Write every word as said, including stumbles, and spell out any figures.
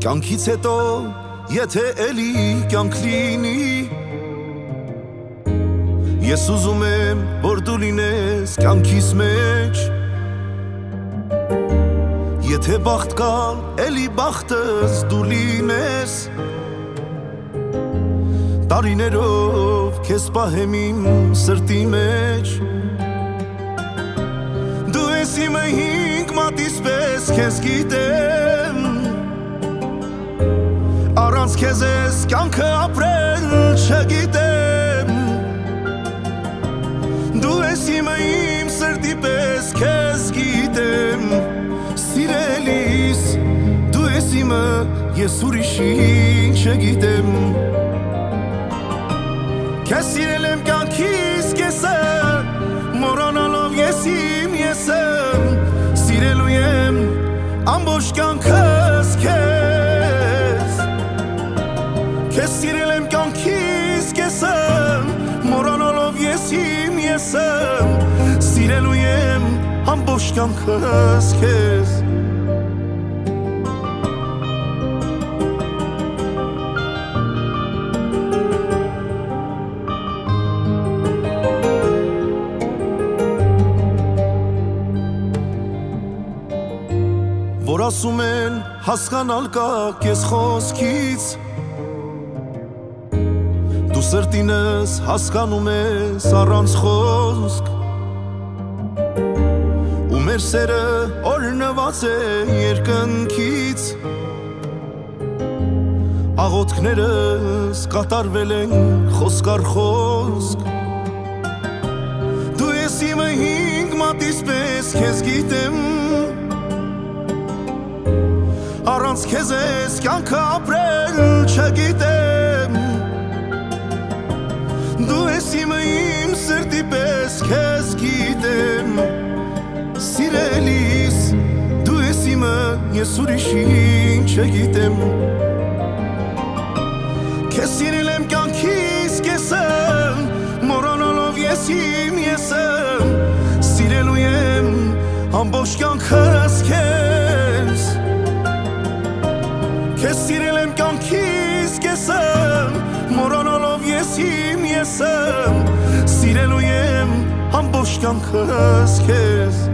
Կյանքից հետո եթե էլի կյանք լինի Ես ուզում եմ որ դու լինես կյանքիս մեջ Եթե բախտ կա էլի բախտս դու լինես Տարիներով քեզ պահեմ իմ սրտի մեջ Դու ես իմը հինգ մատիս պես քեզ գիտեմ Առանց քեզ ես կյանքը ապրել չգիտեմ Դու ես իմը իմ սրտի պես քեզ գիտեմ Սիրելիս դու ես իմը ես ուրիշին չգիտեմ Քեզ սիրել եմ կյանքիս կեսը Մոռանալով ես իմ եսը Սիրելու եմ ամբողջ կյանքս քեզ Քեզ սիրել եմ կյանքիս կեսը Մոռանալով ես իմ եսը Սիրելու եմ ամբողջ կյանքս քեզ Որ ասում են հասկանալ կա կեզ խոսքից Դու սրտինս հասկանում ես առանց խոսք Ու մեր սերը օրնված է երկնքից Աղոթքներս կատարվել են խոսք առ խոսք Դու ես իմը հինգ մատիս պես քեզ գիտեմ Առանց քեզ ես կյանքը ապրել չգիտեմ Դու ես իմը իմ սրտի պես քեզ գիտեմ Սիրելիս դու ես իմը ես ուրիշին չգիտեմ Քեզ սիրել եմ կյանքիս կեսը Մոռանալով ես իմ եսը Սիրելու եմ ամբողջ կյանքս քեզ Քեզ սիրել եմ կյանքիս կեսը Մոռանալով ես իմ եսը Սիրելու եմ ամբողջ կյանքս քեզ